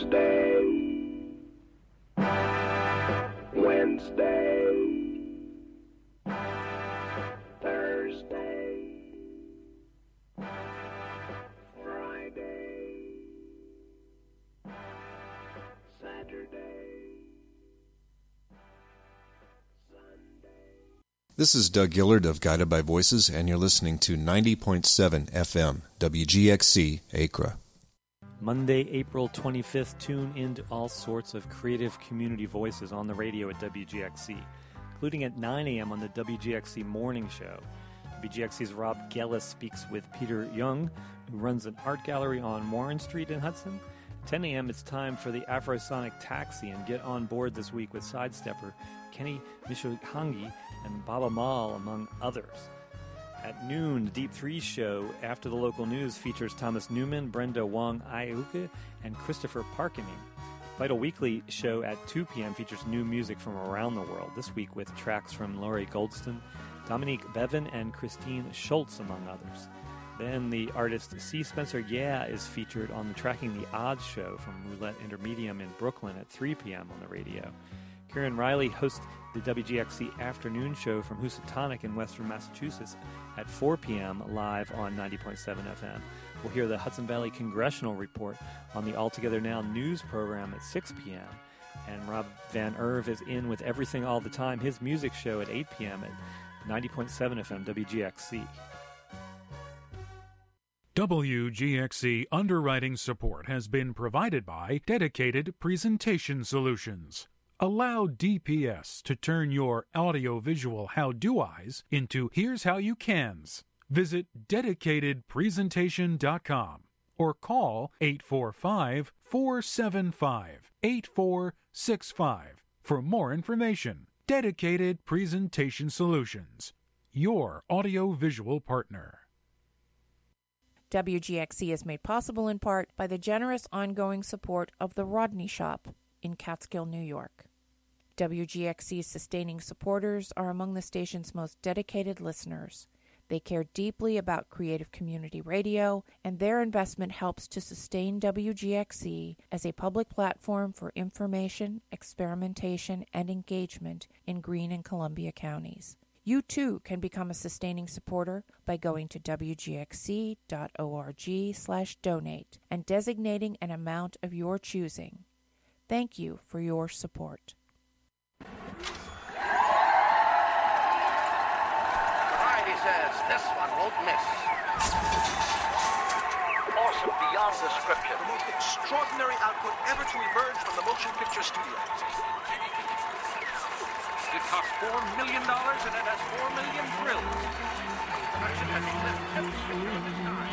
Tuesday, Wednesday, Thursday, Friday, Saturday, Sunday. This is Doug Gillard of Guided by Voices, and you're listening to 90.7 FM, WGXC, Acra. Monday, April 25th, tune into all sorts of creative community voices on the radio at WGXC, including at 9 a.m. on the WGXC Morning Show. WGXC's Rob Gellis speaks with Peter Young, who runs an art gallery on Warren Street in Hudson. 10 a.m. it's time for the Afrosonic Taxi, and get on board this week with Sidestepper, Kenny Mishohangi, and Baba Mal, among others. At noon, the Deep Freeze show after the local news features Thomas Newman, Brenda Wong-Aiuke, and Christopher Parkening. Vital Weekly show at 2 p.m. features new music from around the world, this week with tracks from Laurie Goldston, Dominique Bevan, and Christine Schultz, among others. Then the artist C. Spencer Yeah is featured on the Tracking the Odds show from Roulette Intermedium in Brooklyn at 3 p.m. on the radio. Kieran Riley hosts the WGXC afternoon show from Housatonic in western Massachusetts at 4 p.m. live on 90.7 FM. We'll hear the Hudson Valley Congressional Report on the Altogether Now news program at 6 p.m. And Rob Van Erve is in with Everything All the Time, his music show at 8 p.m. at 90.7 FM WGXC. WGXC underwriting support has been provided by Dedicated Presentation Solutions. Allow DPS to turn your audiovisual how-do-eyes into here's how you cans. Visit dedicatedpresentation.com or call 845-475-8465 for more information. Dedicated Presentation Solutions, your audiovisual partner. WGXC is made possible in part by the generous ongoing support of the Rodney Shop in Catskill, New York. WGXC's sustaining supporters are among the station's most dedicated listeners. They care deeply about creative community radio, and their investment helps to sustain WGXC as a public platform for information, experimentation, and engagement in Greene and Columbia counties. You too can become a sustaining supporter by going to wgxc.org/donate and designating an amount of your choosing. Thank you for your support. Variety says this one won't miss. Awesome beyond description. The most extraordinary output ever to emerge from the motion picture studios. It costs $4 million and it has 4 million thrills. Production has eclipsed every picture of its time.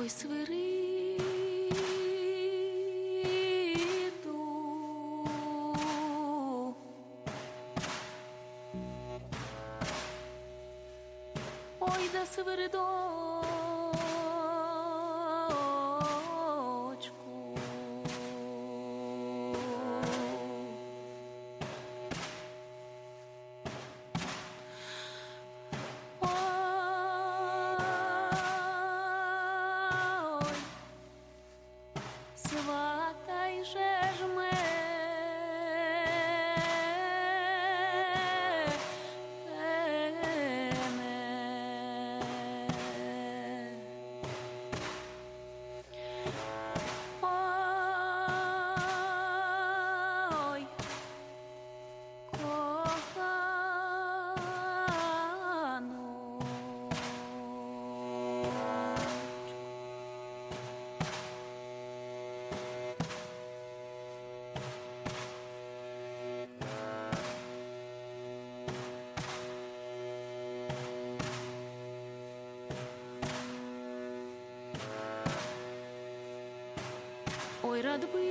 Ой, рад бы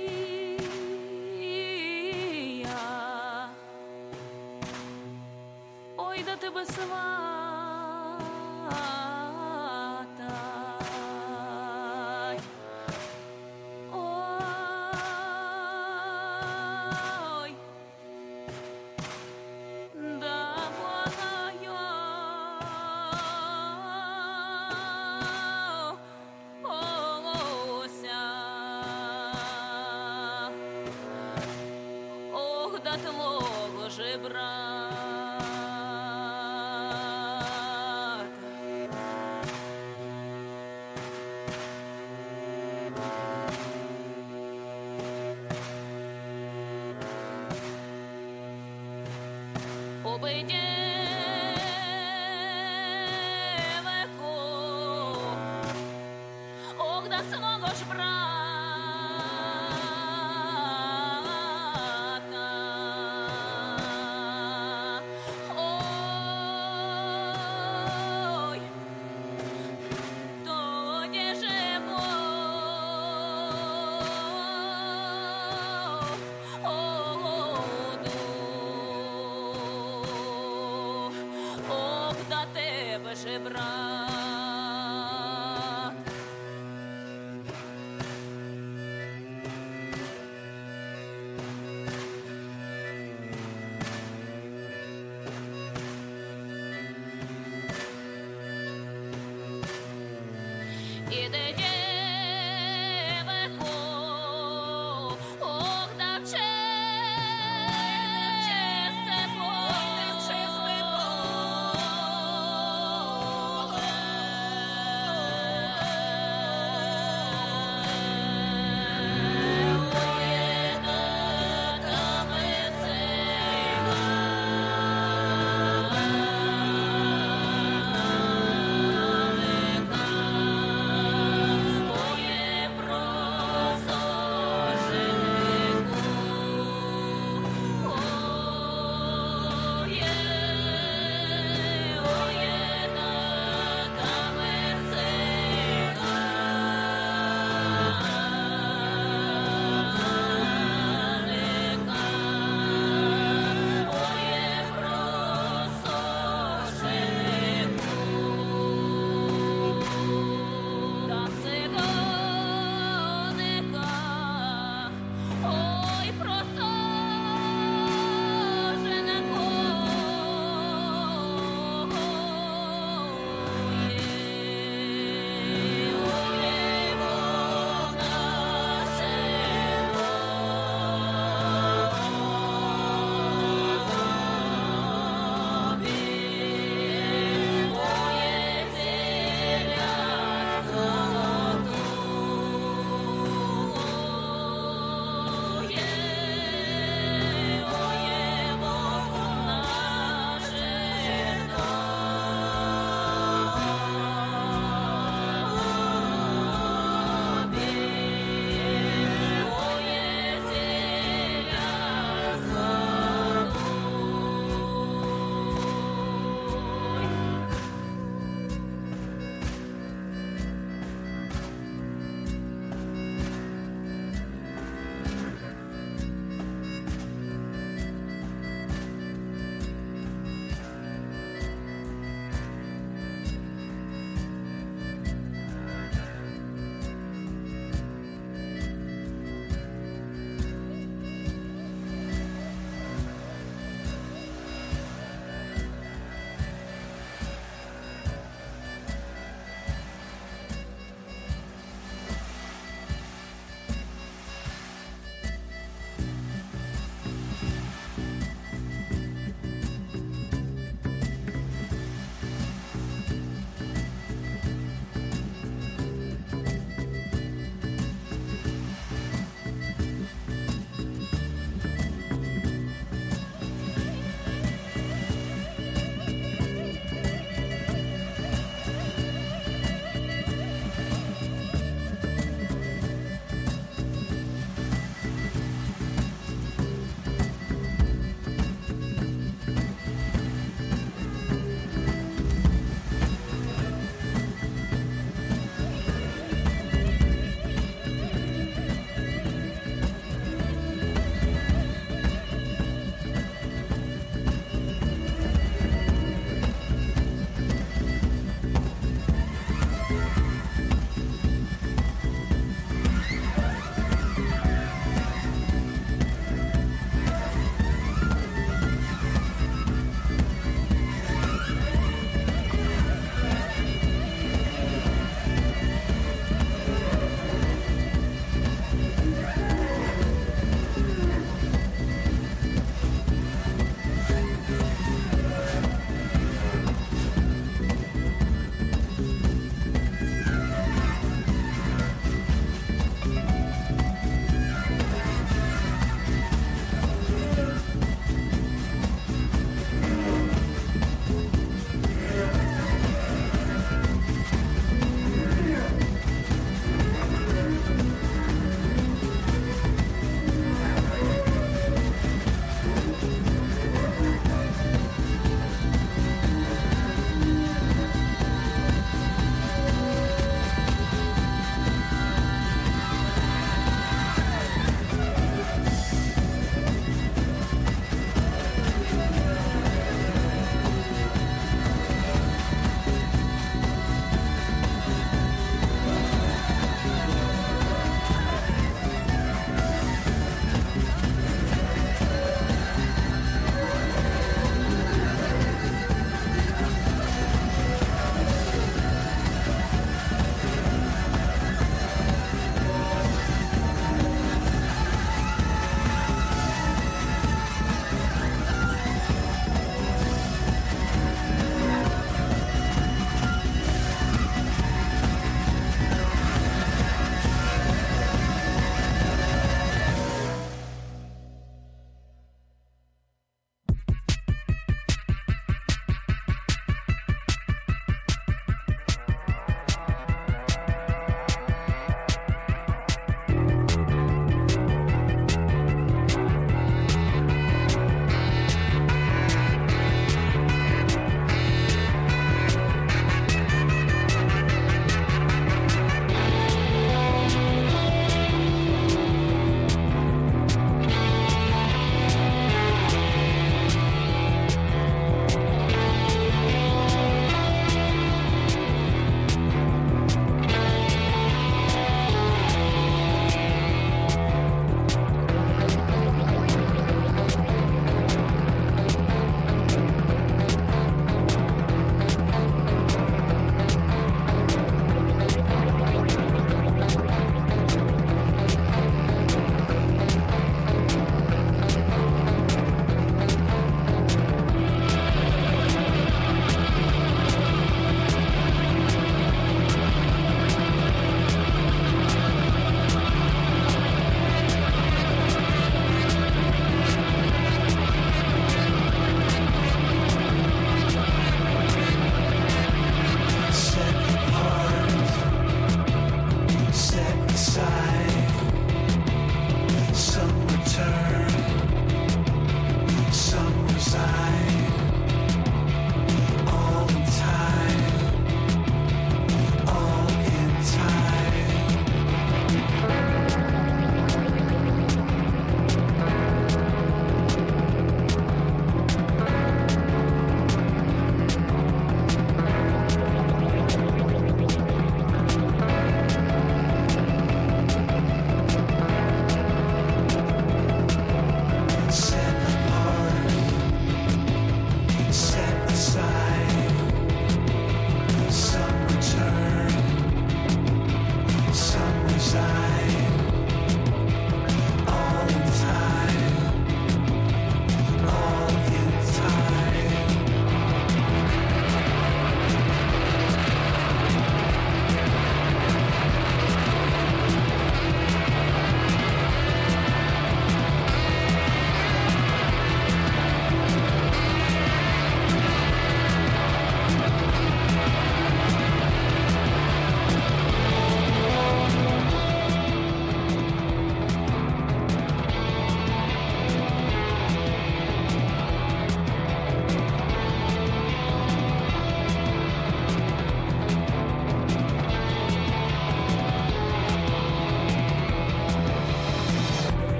я, ой, да ты бы сватать, ой, да благая, ося. Ох, да тлого же, брат. Обойди веку, ох, да свого ж брата. Ой, то де же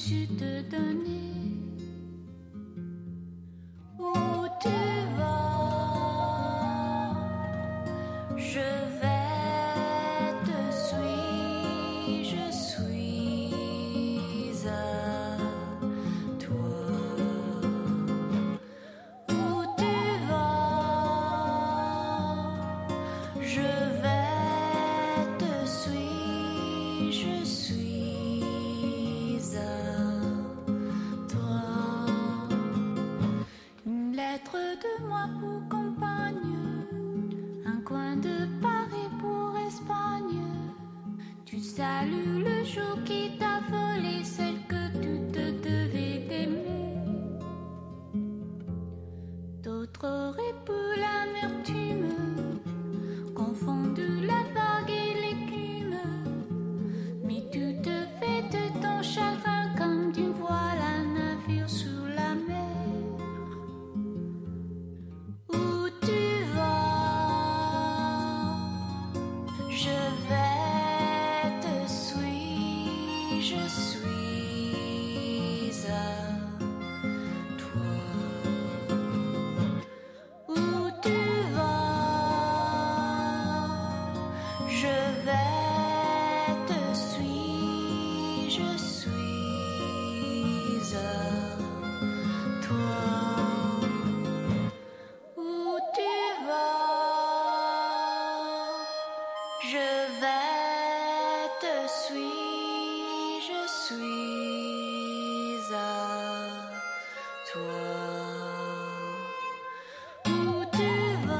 su te donner. Où tu vas, je vais te suivre, je suis à toi. Où tu vas, je vais te suivre, je suis à toi. Une lettre de moi pour compagne, un coin de Paris pour Espagne. Tu salues le jour qui t'a volé celle que tu te devais d'aimer. D'autres auraient pour l'amertume confondu la vague et l'écume, mais tu te fais de ton chagrin comme d'une voile un navire sous la mer. Où tu vas, je vais te suivre, je suis à toi. Où tu vas, je vais te suivre, je suis à toi. Où tu vas, je vais te suivre, je suis à toi. Où tu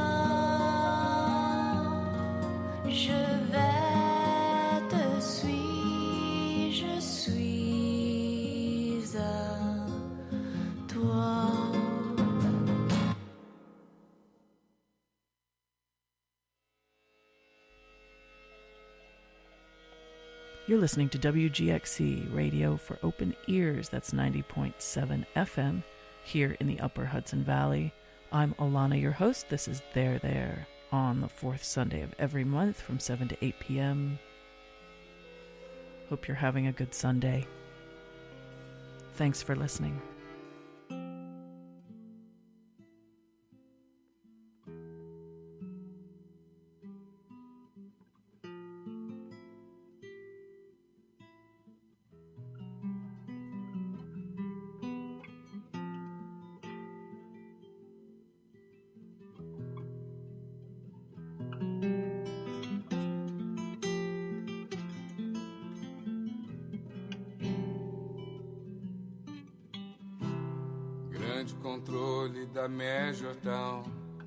vas, je vais te suivre, je suis à toi. You're listening to WGXC Radio for Open Ears. That's 90.7 FM here in the Upper Hudson Valley. I'm Alana, your host. This is There on the fourth Sunday of every month from 7 to 8 p.m. Hope you're having a good Sunday. Thanks for listening. Grande controle da Mé Jordão.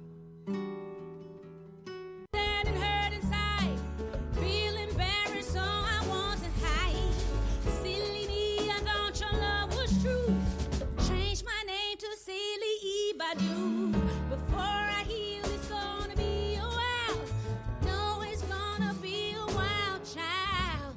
Standing hurt inside, feel embarrassed, so I want to hide. Silly me, I thought your love was true. Change my name to Silly Badu. Before I heal, it's gonna be a while. No, it's gonna be a wild child.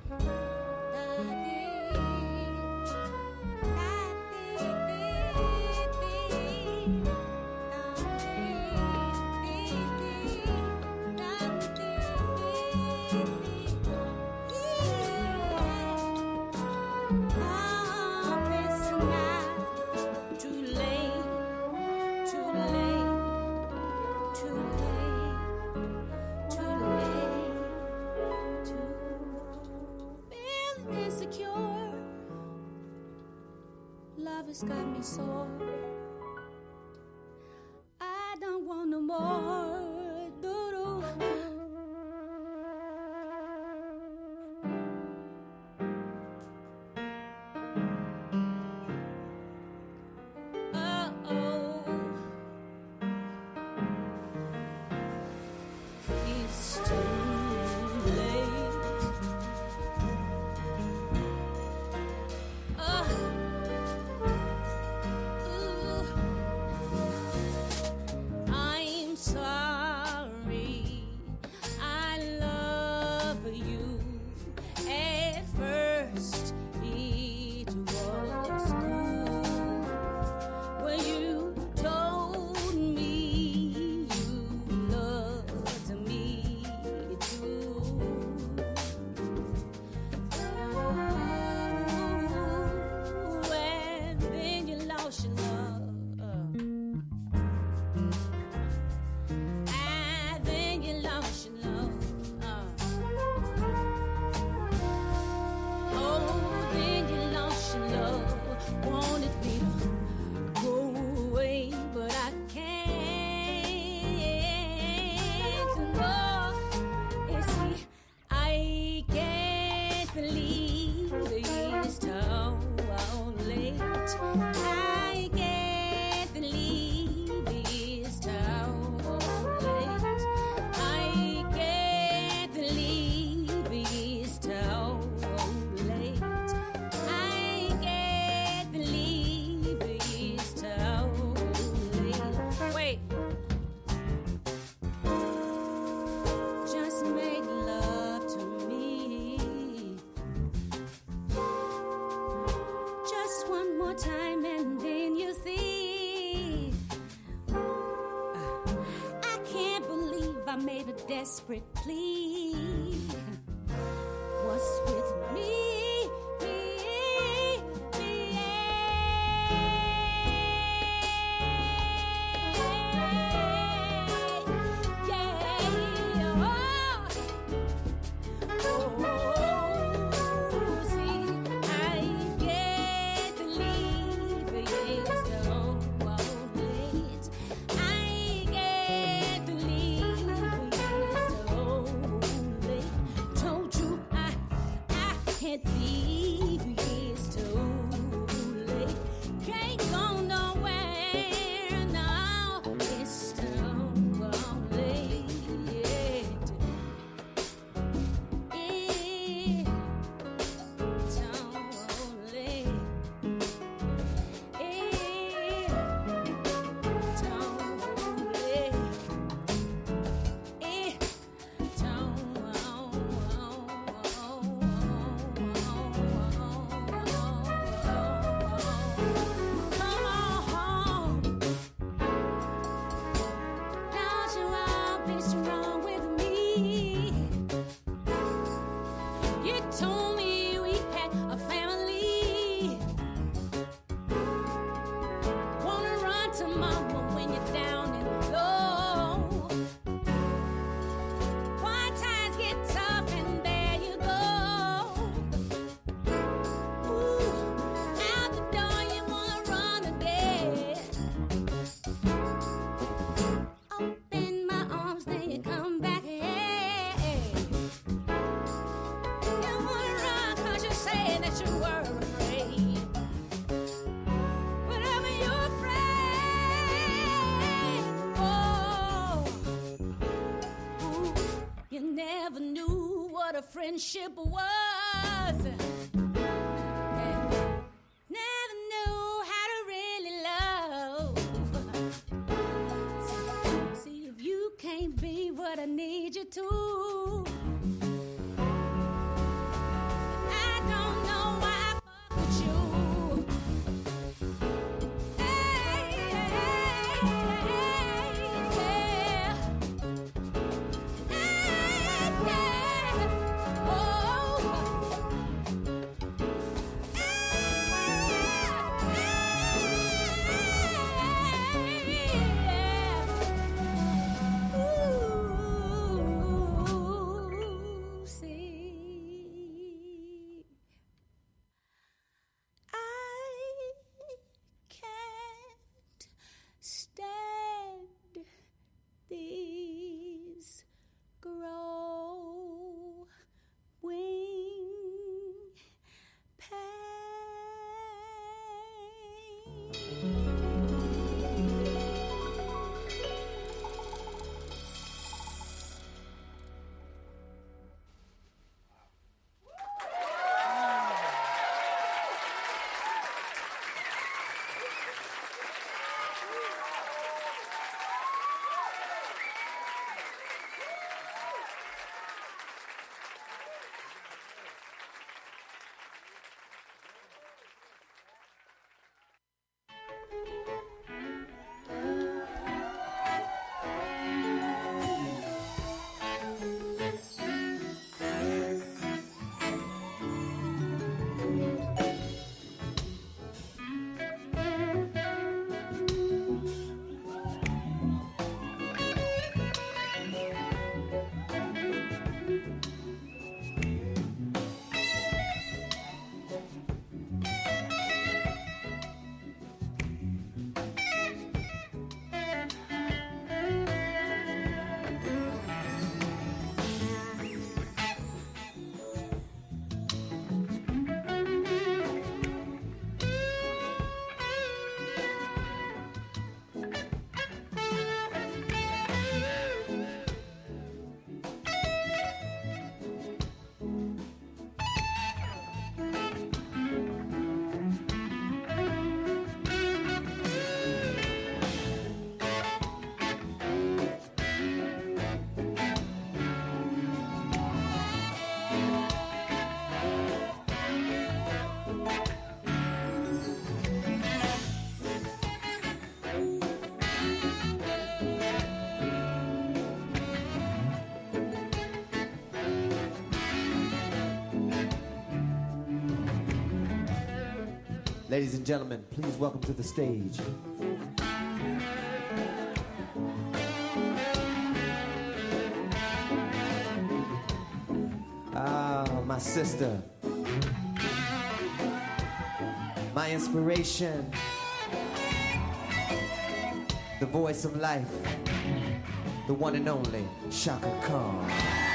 Love has got me sore. I don't want no more. Doo-doo. Uh-oh. It's too late. Ooh. more time and then you see. I can't believe I made a desperate plea. What's with me? Friendship was. Never knew how to really love. See if you can't be what I need you to. I don't know why I fuck with you. Ladies and gentlemen, please welcome to the stage my sister, my inspiration, the voice of life, the one and only Chaka Khan.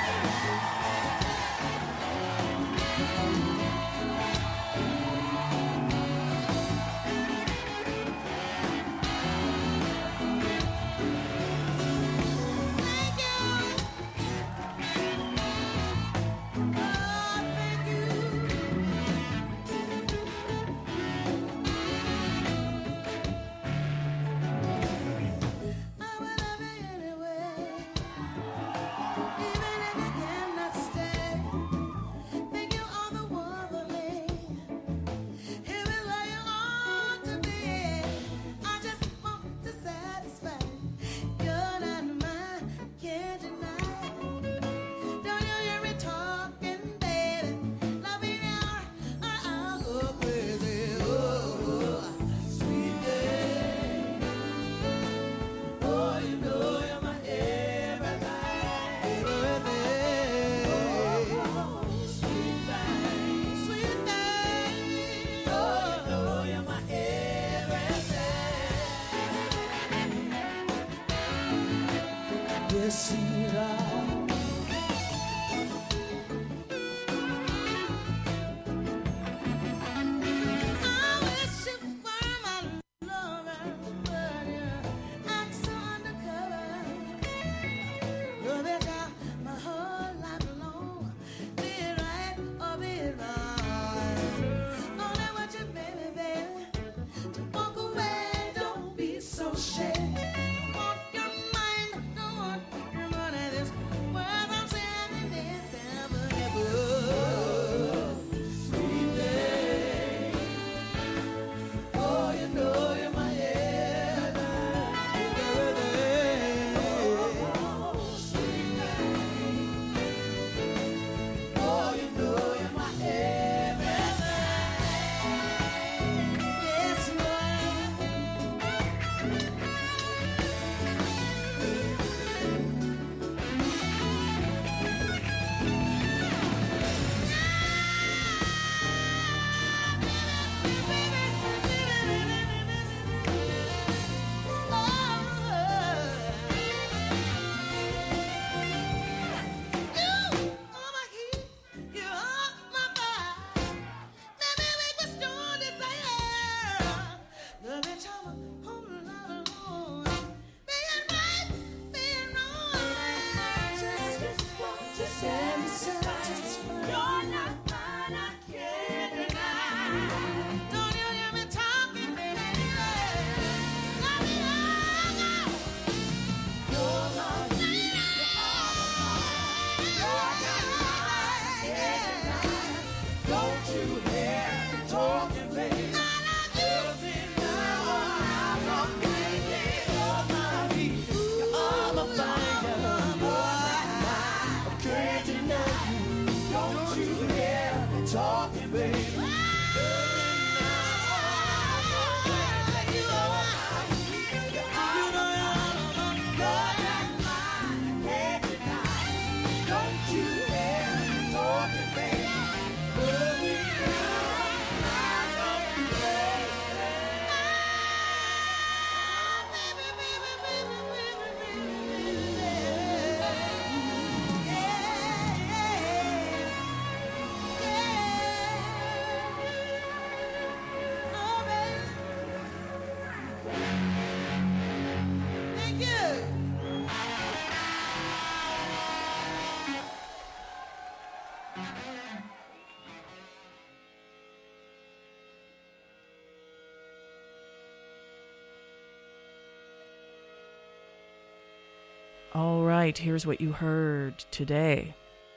All right, here's what you heard today.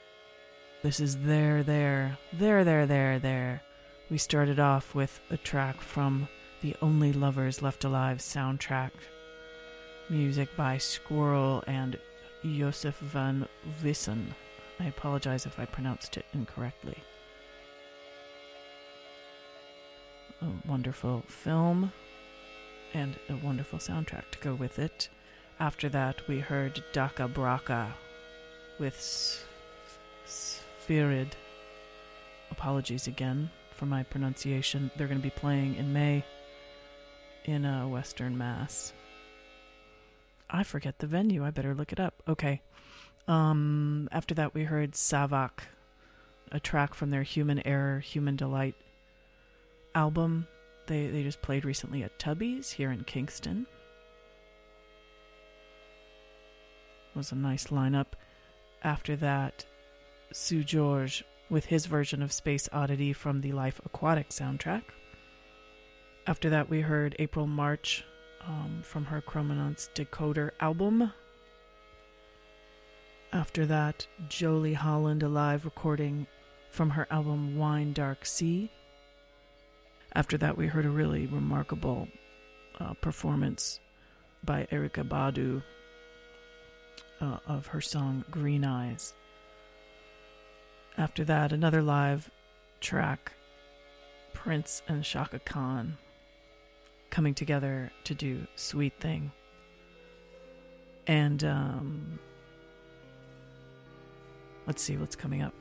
This is There. We started off with a track from the Only Lovers Left Alive soundtrack. Music by Squirrel and Josef van Vissen. I apologize if I pronounced it incorrectly. a wonderful film and a wonderful soundtrack to go with it. After that, we heard Daka Braka with Spherid. Apologies again for my pronunciation. They're going to be playing in May in Western Mass. I forget the venue. I better look it up. Okay. After that, we heard Savak, a track from their Human Error, Human Delight album. They just played recently at Tubby's here in Kingston. It was a nice lineup. After that, Sue George with his version of Space Oddity from the Life Aquatic soundtrack. After that, we heard April March from her Chromanance Decoder album. After that, Jolie Holland, a live recording from her album Wine Dark Sea. After that, we heard a really remarkable performance by Erykah Badu of her song Green Eyes. After that, another live track, Prince and Shaka Khan coming together to do Sweet Thing. And let's see what's coming up.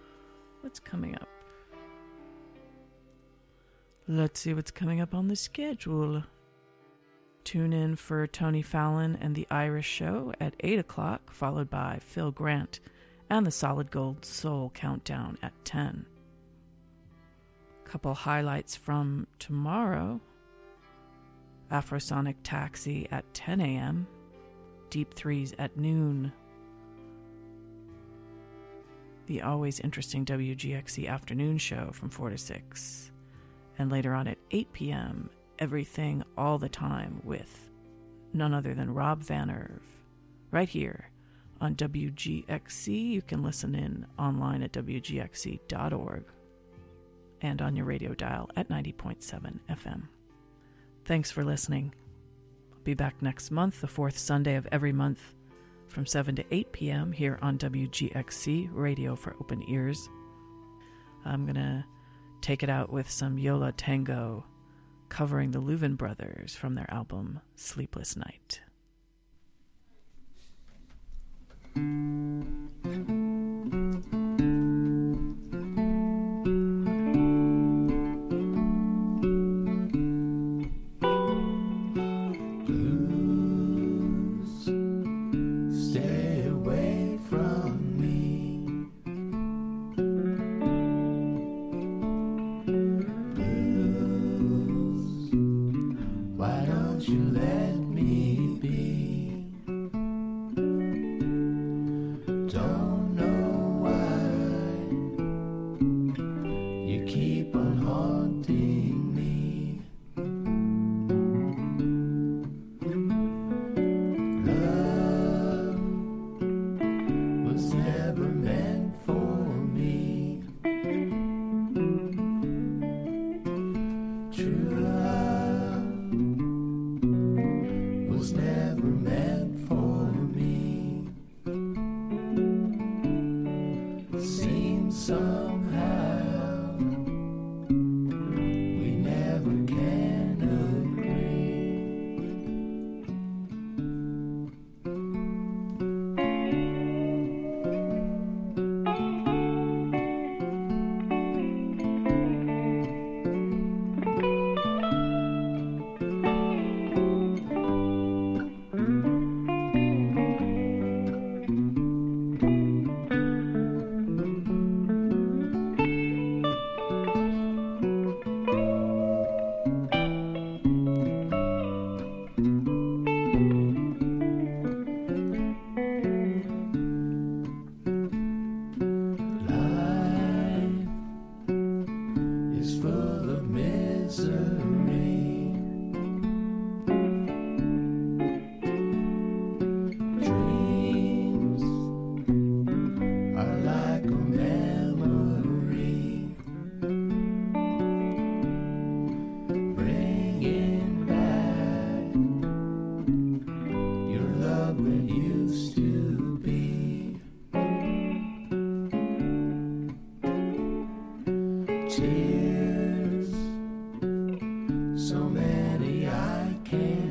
Let's see what's coming up on the schedule. Tune in for Tony Fallon and The Irish Show at 8 o'clock, followed by Phil Grant and the Solid Gold Soul Countdown at 10. Couple highlights from tomorrow. Afrosonic Taxi at 10 a.m. Deep Threes at noon. The always interesting WGXC afternoon show from 4 to 6. And later on at 8 p.m., Everything All the Time with none other than Rob Van Erve. Right here on WGXC. You can listen in online at WGXC.org and on your radio dial at 90.7 FM. Thanks for listening. I'll be back next month, the fourth Sunday of every month, from 7 to 8 p.m. here on WGXC, Radio for Open Ears. I'm going to take it out with some Yola Tango, covering the Leuven Brothers from their album Sleepless Night. True love was never meant.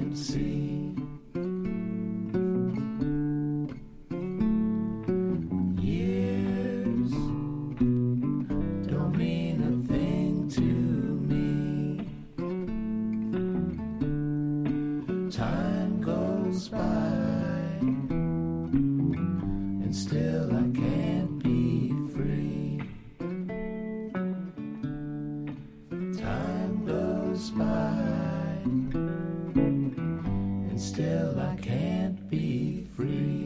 could see. Years don't mean a thing to me. Time goes by and still I can't be free. Time goes by and still I can't be free.